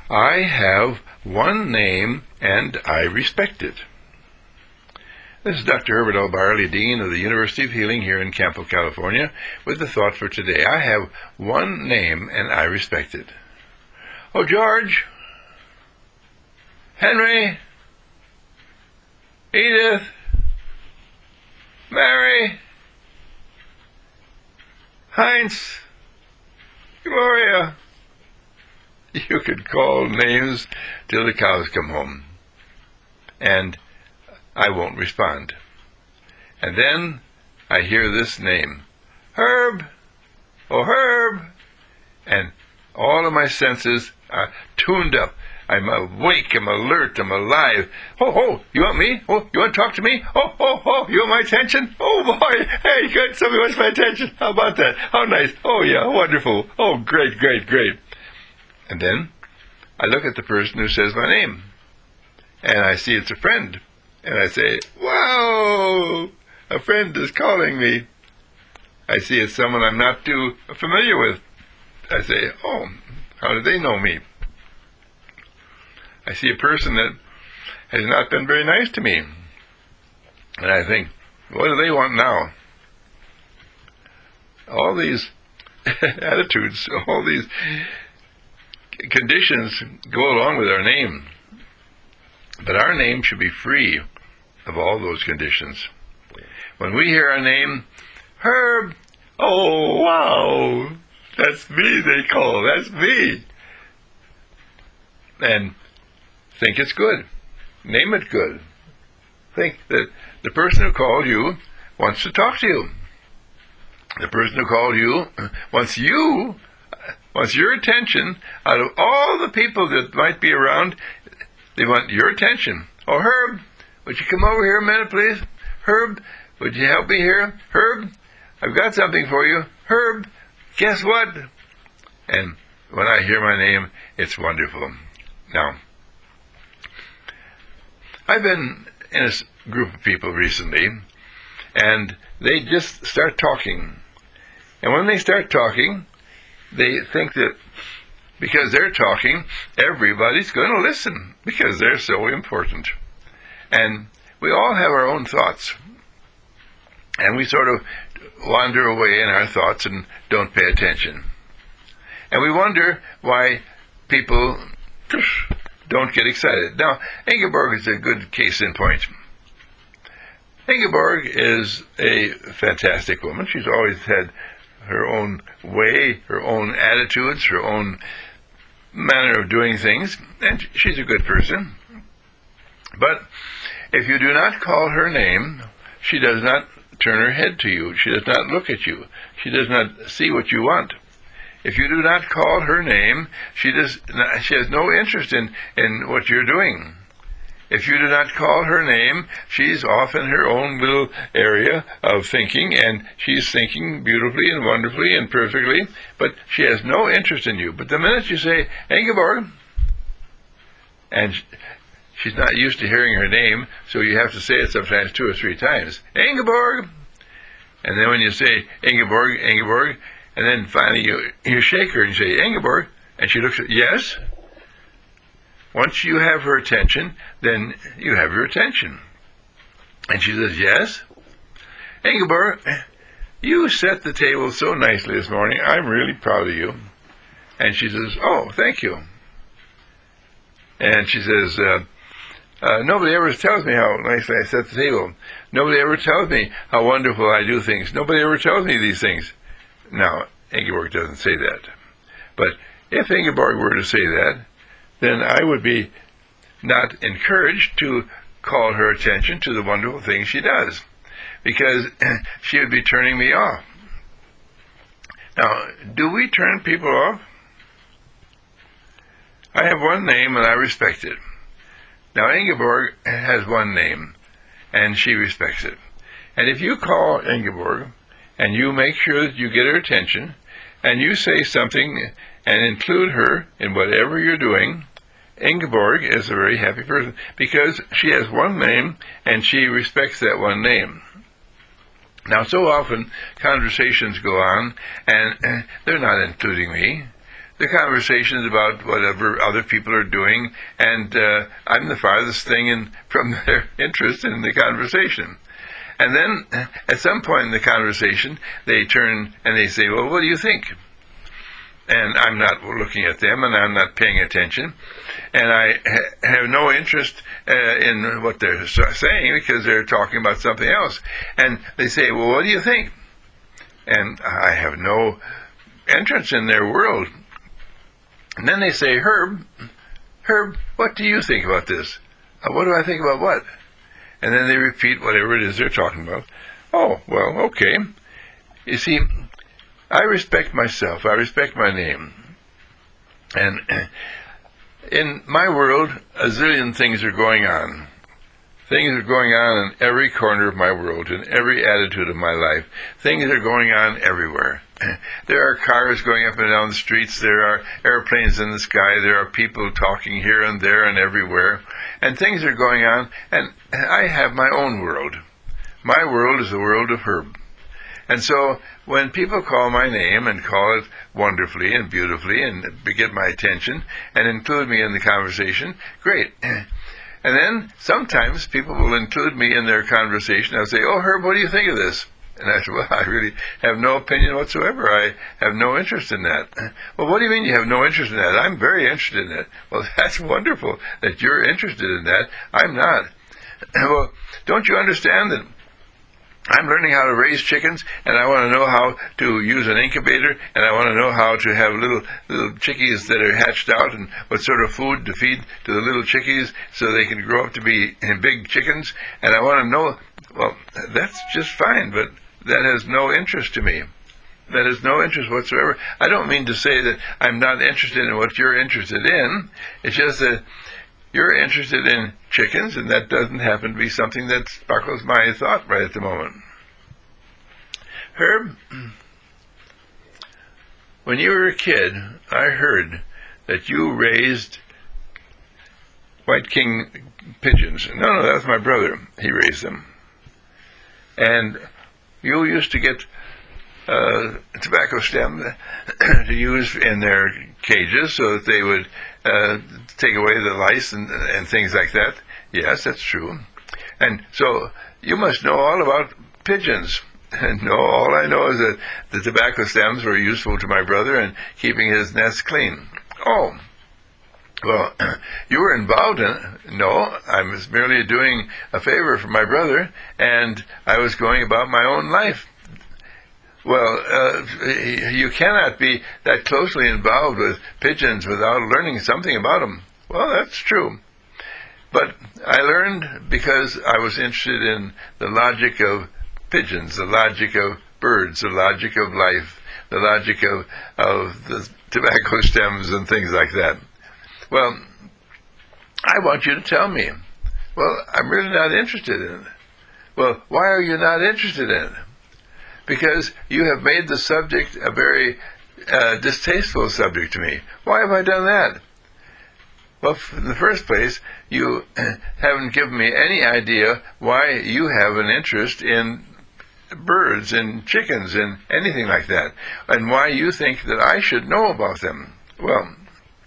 I have one name and I respect it. This is Dr. Herbert L. Barley, Dean of the University of Healing here in Campo, California, with the thought for today. I have one name and I respect it. Oh, George, Henry, Edith, Mary, Heinz, Gloria. You could call names till the cows come home, and I won't respond. And then I hear this name, Herb, oh Herb, and all of my senses are tuned up. I'm awake, I'm alert, I'm alive. Oh, oh, you want me? Oh, you want to talk to me? Oh, oh, oh, you want my attention? Oh, boy, hey, good, somebody wants my attention. How about that? How nice. Oh, yeah, wonderful. Oh, great, great, great. And then I look at the person who says my name, and I see it's a friend. And I say, wow, a friend is calling me. I see it's someone I'm not too familiar with. I say, oh, how do they know me? I see a person that has not been very nice to me. And I think, what do they want now? All these attitudes, all these conditions go along with our name. But our name should be free of all those conditions. When we hear our name, Herb, oh, wow, that's me, they call, that's me. And think it's good. Name it good. Think that the person who called you wants to talk to you. The person who called you wants your attention. Out of all the people that might be around, they want your attention. Oh, Herb, would you come over here a minute, please? Herb, would you help me here? Herb, I've got something for you. Herb, guess what? And when I hear my name, it's wonderful. Now, I've been in a group of people recently, and they just start talking. And when they start talking, they think that because they're talking, everybody's going to listen, because they're so important. And we all have our own thoughts. And we sort of wander away in our thoughts and don't pay attention. And we wonder why people don't get excited. Now, Ingeborg is a good case in point. Ingeborg is a fantastic woman. She's always had her own way, her own attitudes, her own manner of doing things, and she's a good person. But if you do not call her name, she does not turn her head to you. She does not look at you. She does not see what you want. If you do not call her name, she has no interest in what you're doing. If you do not call her name, she's off in her own little area of thinking, and she's thinking beautifully and wonderfully and perfectly, but she has no interest in you. But the minute you say, Ingeborg, and she's not used to hearing her name, so you have to say it sometimes 2 or 3 times. Ingeborg! And then when you say, Ingeborg, Ingeborg, and then finally you shake her and say, Ingeborg, and she looks at, yes? Once you have her attention, then you have her attention. And she says, yes? Ingeborg, you set the table so nicely this morning. I'm really proud of you. And she says, oh, thank you. And she says, nobody ever tells me how nicely I set the table. Nobody ever tells me how wonderful I do things. Nobody ever tells me these things. Now, Ingeborg doesn't say that. But if Ingeborg were to say that, then I would be not encouraged to call her attention to the wonderful things she does, because she would be turning me off. Now, do we turn people off? I have one name and I respect it. Now, Ingeborg has one name and she respects it. And if you call Ingeborg and you make sure that you get her attention and you say something and include her in whatever you're doing, Ingeborg is a very happy person because she has one name and she respects that one name. Now, so often conversations go on and they're not including me. the conversation is about whatever other people are doing, and I'm the farthest thing from their interest in the conversation. And then, at some point in the conversation, they turn and they say, well, what do you think? And I'm not looking at them, and I'm not paying attention, and I have no interest in what they're saying, because they're talking about something else. And they say, well, what do you think? And I have no entrance in their world. And then they say, Herb, what do you think about this? What do I think about what? And then they repeat whatever it is they're talking about. Oh, well, okay. You see, I respect myself. I respect my name. And in my world, a zillion things are going on. Things are going on in every corner of my world, in every attitude of my life. Things are going on everywhere. There are cars going up and down the streets. There are airplanes in the sky. There are people talking here and there and everywhere. And things are going on, and I have my own world. My world is the world of Herb. And so when people call my name and call it wonderfully and beautifully and get my attention and include me in the conversation, great. And then sometimes people will include me in their conversation. I'll say, oh, Herb, what do you think of this? And I said, well, I really have no opinion whatsoever. I have no interest in that. Well, what do you mean you have no interest in that? I'm very interested in it. Well, that's wonderful that you're interested in that. I'm not. Well, don't you understand that I'm learning how to raise chickens, and I want to know how to use an incubator, and I want to know how to have little chickies that are hatched out, and what sort of food to feed to the little chickies so they can grow up to be big chickens. And I want to know, well, that's just fine, but that has no interest to me. That has no interest whatsoever. I don't mean to say that I'm not interested in what you're interested in. It's just that you're interested in chickens, and that doesn't happen to be something that sparkles my thought right at the moment. Herb, when you were a kid, I heard that you raised White King pigeons. No, that was my brother. He raised them. And you used to get tobacco stem to use in their cages so that they would take away the lice and things like that. Yes, that's true. And so you must know all about pigeons. And no, all I know is that the tobacco stems were useful to my brother in keeping his nest clean. Oh, well, you were involved in it. No, I was merely doing a favor for my brother, and I was going about my own life. Well, you cannot be that closely involved with pigeons without learning something about them. Well, that's true. But I learned because I was interested in the logic of pigeons, the logic of birds, the logic of life, the logic of the tobacco stems and things like that. Well, I want you to tell me. Well, I'm really not interested in it. Well, why are you not interested in it? Because you have made the subject a very distasteful subject to me. Why have I done that? Well, in the first place, you haven't given me any idea why you have an interest in birds and chickens and anything like that, and why you think that I should know about them. Well,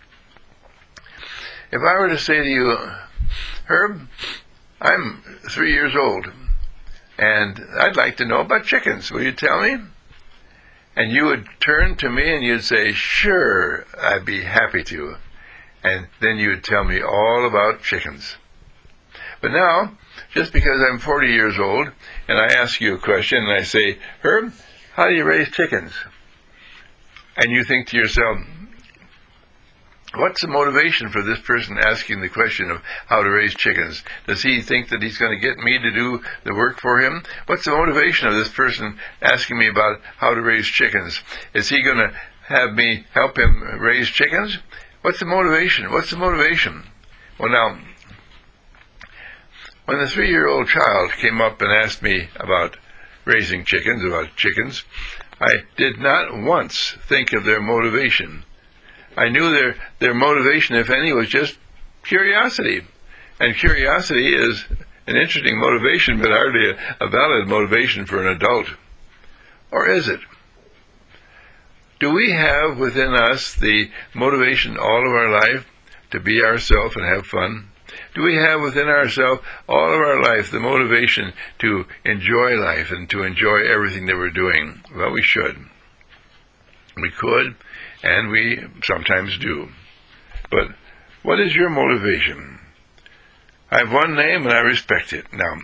if I were to say to you, Herb, I'm 3 years old, and I'd like to know about chickens. Will you tell me? And you would turn to me and you'd say, sure, I'd be happy to. And then you would tell me all about chickens. But now, just because I'm 40 years old, and I ask you a question, and I say, Herb, how do you raise chickens? And you think to yourself, what's the motivation for this person asking the question of how to raise chickens? Does he think that he's going to get me to do the work for him? What's the motivation of this person asking me about how to raise chickens? Is he going to have me help him raise chickens? What's the motivation? What's the motivation? Well, now, when the 3-year-old child came up and asked me about raising chickens, I did not once think of their motivation. I knew their motivation, if any, was just curiosity. And curiosity is an interesting motivation, but hardly a valid motivation for an adult. Or is it? Do we have within us the motivation all of our life to be ourselves and have fun? Do we have within ourselves all of our life the motivation to enjoy life and to enjoy everything that we're doing? Well, we should. We could, and we sometimes do. But what is your motivation? I have one name and I respect it. Now,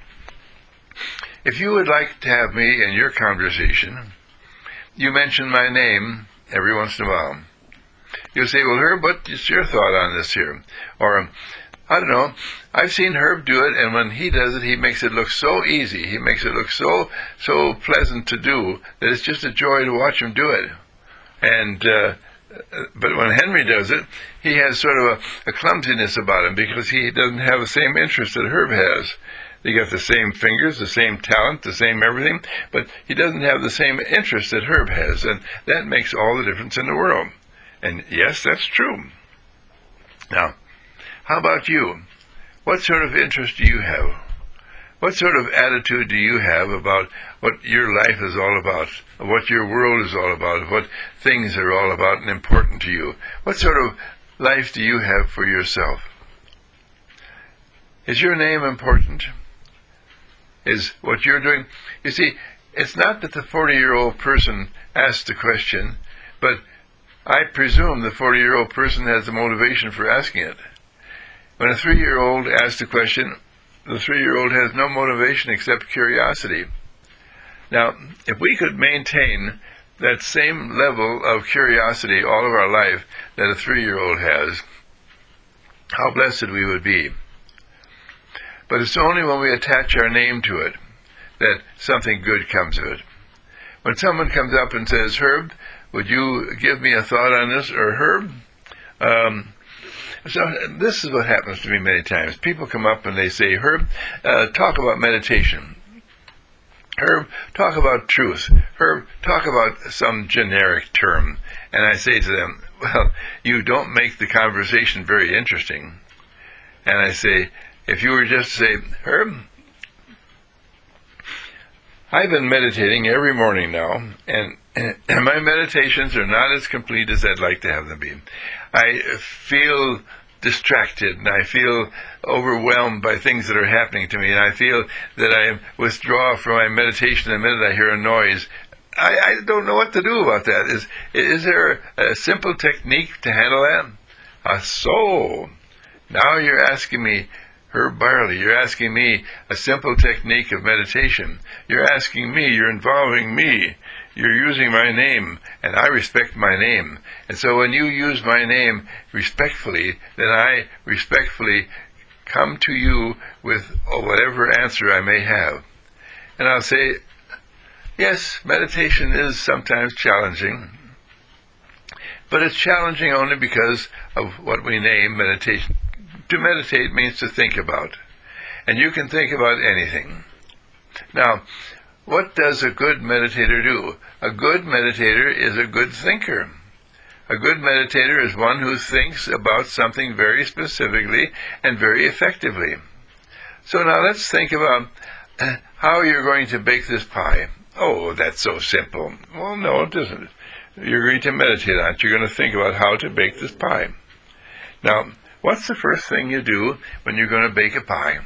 if you would like to have me in your conversation, you mention my name every once in a while. You'll say, well, Herb, what is your thought on this here? Or, I don't know, I've seen Herb do it, and when he does it, he makes it look so easy. He makes it look so pleasant to do that it's just a joy to watch him do it. And but when Henry does it, he has sort of a clumsiness about him because he doesn't have the same interest that Herb has. They got the same fingers, the same talent, the same everything, but he doesn't have the same interest that Herb has, and that makes all the difference in the world. And yes, that's true. Now, how about you? What sort of interest do you have? What sort of attitude do you have about what your life is all about, what your world is all about, what things are all about and important to you? What sort of life do you have for yourself? Is your name important? Is what you're doing? You see, it's not that the 40-year-old person asked the question, but I presume the 40-year-old person has the motivation for asking it. When a 3-year-old asks the question, the 3-year-old has no motivation except curiosity. Now, if we could maintain that same level of curiosity all of our life that a 3-year-old has, how blessed we would be. But it's only when we attach our name to it that something good comes of it. When someone comes up and says, Herb, would you give me a thought on this? Or Herb, so this is what happens to me many times. People come up and they say, Herb, talk about meditation. Herb, talk about truth. Herb, talk about some generic term. And I say to them, well, you don't make the conversation very interesting. And I say, if you were just to say, Herb, I've been meditating every morning now, and my meditations are not as complete as I'd like to have them be. I feel distracted, and I feel overwhelmed by things that are happening to me, and I feel that I withdraw from my meditation the minute I hear a noise. I don't know what to do about that. Is there a simple technique to handle that? So, now you're asking me, Herb Barley, you're asking me a simple technique of meditation. You're asking me, you're involving me. You're using my name, and I respect my name. And so when you use my name respectfully, then I respectfully come to you with whatever answer I may have. And I'll say, yes, meditation is sometimes challenging, but it's challenging only because of what we name meditation. To meditate means to think about, and you can think about anything. Now, what does a good meditator do? A good meditator is a good thinker. A good meditator is one who thinks about something very specifically and very effectively. So now let's think about how you're going to bake this pie. Oh, that's so simple. Well, no, it isn't. You're going to meditate on it. You're going to think about how to bake this pie. Now, what's the first thing you do when you're going to bake a pie?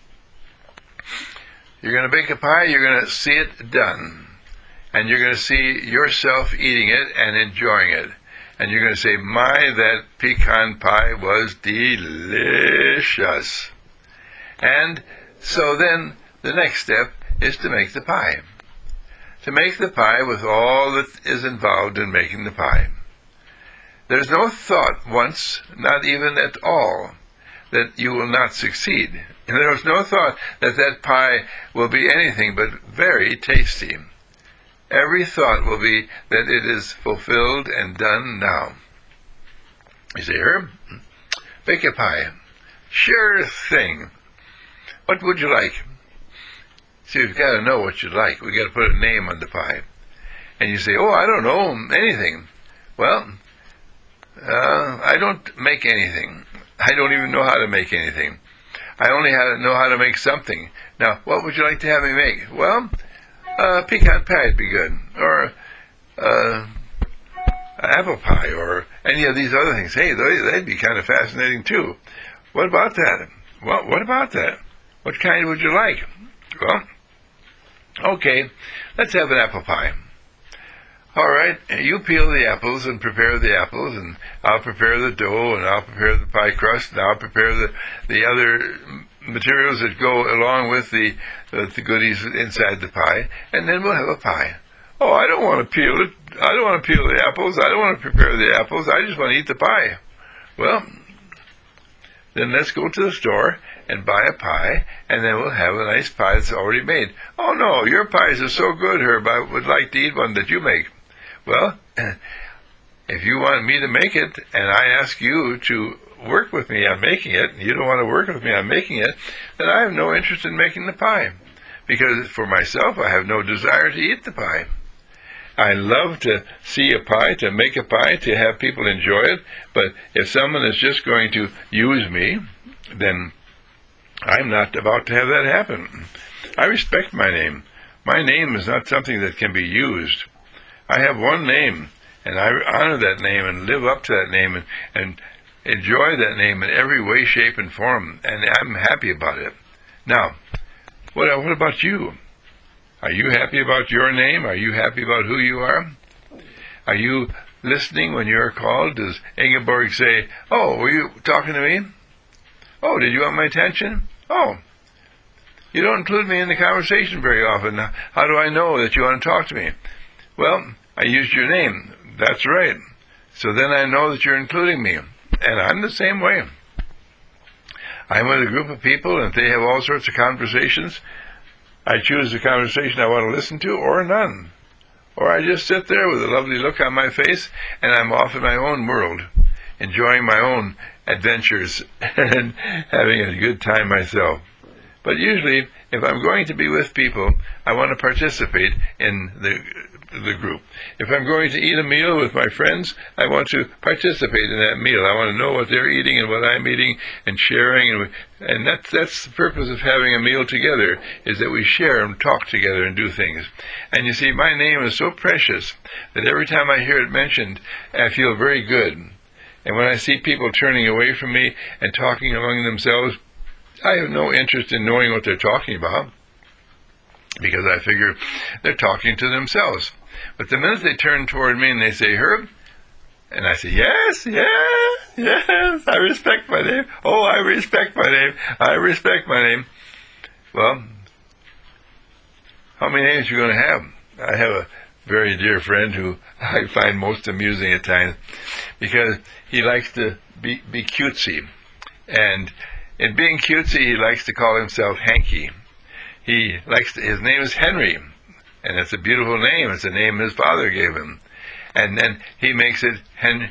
You're going to bake a pie, you're going to see it done. And you're going to see yourself eating it and enjoying it. And you're going to say, my, that pecan pie was delicious. And so then the next step is to make the pie. To make the pie with all that is involved in making the pie. There's no thought once, not even at all, that you will not succeed. And there is no thought that that pie will be anything but very tasty. Every thought will be that it is fulfilled and done now. You say, Herb, bake a pie. Sure thing. What would you like? See, we've got to know what you'd like. We've got to put a name on the pie. And you say, oh, I don't know anything. Well, I don't make anything. I don't even know how to make anything. I only know how to make something. Now, what would you like to have me make? Well, pecan pie would be good. Or apple pie or any of these other things. Hey, they'd be kind of fascinating too. What about that? Well, what about that? What kind would you like? Well, okay, let's have an apple pie. All right, you peel the apples and prepare the apples, and I'll prepare the dough, and I'll prepare the pie crust, and I'll prepare the other materials that go along with the goodies inside the pie, and then we'll have a pie. Oh, I don't want to peel it. I don't want to peel the apples. I don't want to prepare the apples. I just want to eat the pie. Well, then let's go to the store and buy a pie, and then we'll have a nice pie that's already made. Oh, no, your pies are so good, Herb. I would like to eat one that you make. Well, if you want me to make it, and I ask you to work with me on making it, and you don't want to work with me on making it, then I have no interest in making the pie. Because for myself, I have no desire to eat the pie. I love to see a pie, to make a pie, to have people enjoy it, but if someone is just going to use me, then I'm not about to have that happen. I respect my name. My name is not something that can be used. I have one name, and I honor that name and live up to that name and enjoy that name in every way, shape, and form, and I'm happy about it. Now, what about you? Are you happy about your name? Are you happy about who you are? Are you listening when you're called? Does Ingeborg say, "Oh, were you talking to me? Oh, did you want my attention? Oh, you don't include me in the conversation very often. How do I know that you want to talk to me?" Well, I used your name. That's right. So then I know that you're including me. And I'm the same way. I'm with a group of people, and if they have all sorts of conversations, I choose the conversation I want to listen to or none. Or I just sit there with a lovely look on my face, and I'm off in my own world, enjoying my own adventures and having a good time myself. But usually, if I'm going to be with people, I want to participate in the group. If I'm going to eat a meal with my friends, I want to participate in that meal. I want to know what they're eating and what I'm eating and sharing. And that's the purpose of having a meal together, is that we share and talk together and do things. And you see, my name is so precious that every time I hear it mentioned, I feel very good. And when I see people turning away from me and talking among themselves, I have no interest in knowing what they're talking about, because I figure they're talking to themselves. But the minute they turn toward me and they say, "Herb," and I say, "Yes, yes, yes, I respect my name. Oh, I respect my name. I respect my name." Well, how many names are you going to have? I have a very dear friend who I find most amusing at times, because he likes to be cutesy. And in being cutesy, he likes to call himself Hanky. His name is Henry, and it's a beautiful name. It's a name his father gave him. And then he makes it Henri,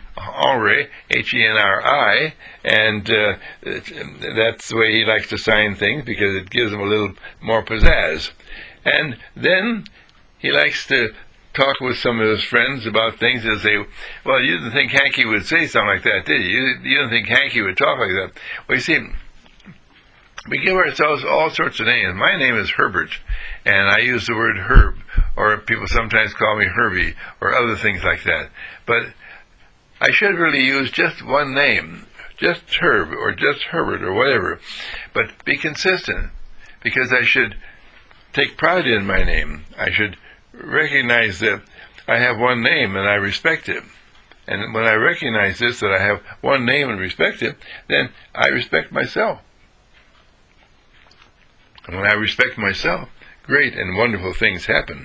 Henri, and that's the way he likes to sign things, because it gives him a little more pizzazz. And then he likes to talk with some of his friends about things and say, "Well, you didn't think Hanky would say something like that, did you? You didn't think Hanky would talk like that." Well, you see, we give ourselves all sorts of names. My name is Herbert, and I use the word Herb, or people sometimes call me Herbie, or other things like that. But I should really use just one name, just Herb, or just Herbert, or whatever. But be consistent, because I should take pride in my name. I should recognize that I have one name and I respect it. And when I recognize this, that I have one name and respect it, then I respect myself. And when I respect myself, great and wonderful things happen.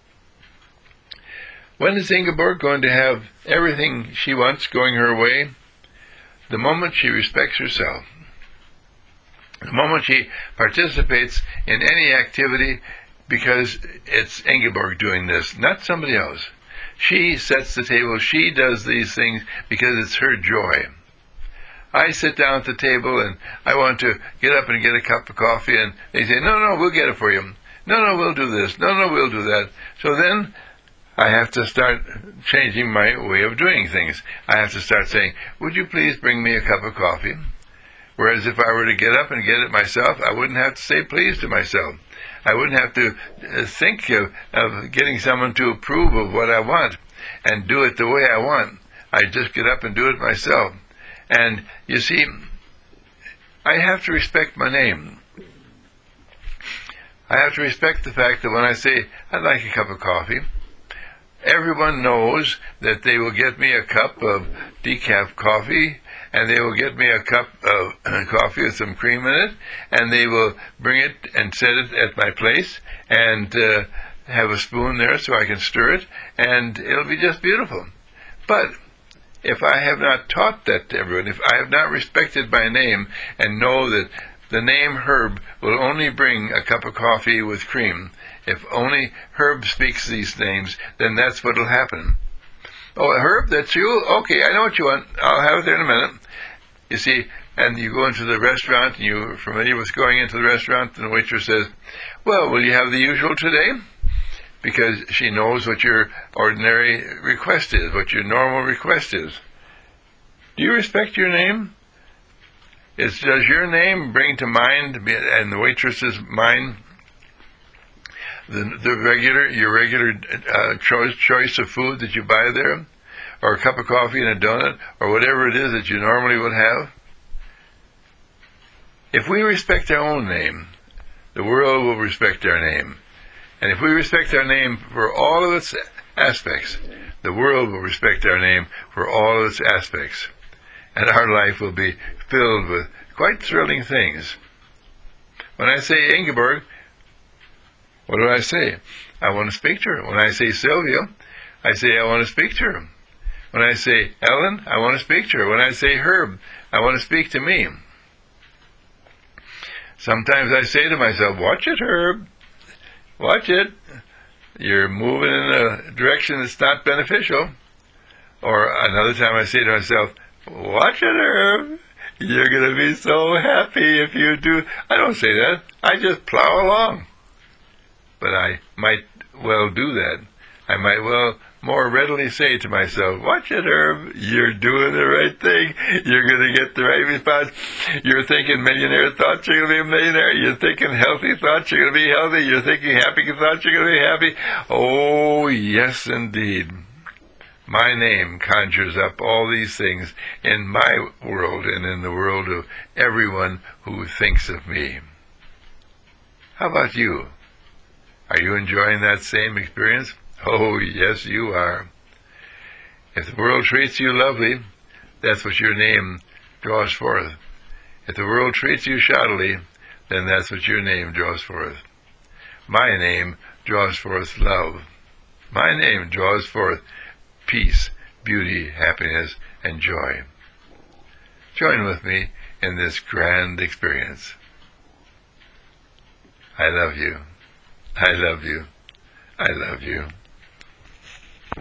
When is Ingeborg going to have everything she wants going her way? The moment she respects herself. The moment she participates in any activity because it's Ingeborg doing this, not somebody else. She sets the table. She does these things because it's her joy. I sit down at the table and I want to get up and get a cup of coffee, and they say, no, we'll get it for you. No, we'll do this. No, we'll do that. So then I have to start changing my way of doing things. I have to start saying, "Would you please bring me a cup of coffee?" Whereas if I were to get up and get it myself, I wouldn't have to say please to myself. I wouldn't have to think of getting someone to approve of what I want. and do it the way I want. I just get up and do it myself. And you see, I have to respect my name. I have to respect the fact that when I say, I'd like a cup of coffee, everyone knows that they will get me a cup of decaf coffee, and they will get me a cup of coffee with some cream in it, and they will bring it and set it at my place, and have a spoon there so I can stir it, and it'll be just beautiful. But if I have not taught that to everyone, if I have not respected my name and know that the name Herb will only bring a cup of coffee with cream, if only Herb speaks these names, then that's what will happen. Oh, Herb, that's you? Okay, I know what you want. I'll have it there in a minute. You see, and you go into the restaurant, and you're familiar with going into the restaurant, and the waitress says, well, will you have the usual today? Because she knows what your ordinary request is, what your normal request is. Do you respect your name? Does your name bring to mind, and the waitress's mind, your regular choice of food that you buy there, or a cup of coffee and a donut, or whatever it is that you normally would have? If we respect our own name, the world will respect our name. And if we respect our name for all of its aspects, the world will respect our name for all of its aspects. And our life will be filled with quite thrilling things. When I say Ingeborg, what do I say? I want to speak to her. When I say Sylvia, I say I want to speak to her. When I say Ellen, I want to speak to her. When I say Herb, I want to speak to me. Sometimes I say to myself, watch it, Herb. Watch it. You're moving in a direction that's not beneficial. Or another time I say to myself, watch it, Herb. You're going to be so happy if you do. I don't say that. I just plow along. But I might well do that. I might well more readily say to myself, watch it, Herb. You're doing the right thing. You're going to get the right response. You're thinking millionaire thoughts, you're going to be a millionaire. You're thinking healthy thoughts, you're going to be healthy. You're thinking happy thoughts, you're going to be happy. Oh, yes, indeed. My name conjures up all these things in my world and in the world of everyone who thinks of me. How about you? Are you enjoying that same experience? Oh, yes, you are. If the world treats you lovely, that's what your name draws forth. If the world treats you shoddily, then that's what your name draws forth. My name draws forth love. My name draws forth peace, beauty, happiness, and joy. Join with me in this grand experience. I love you. I love you. I love you.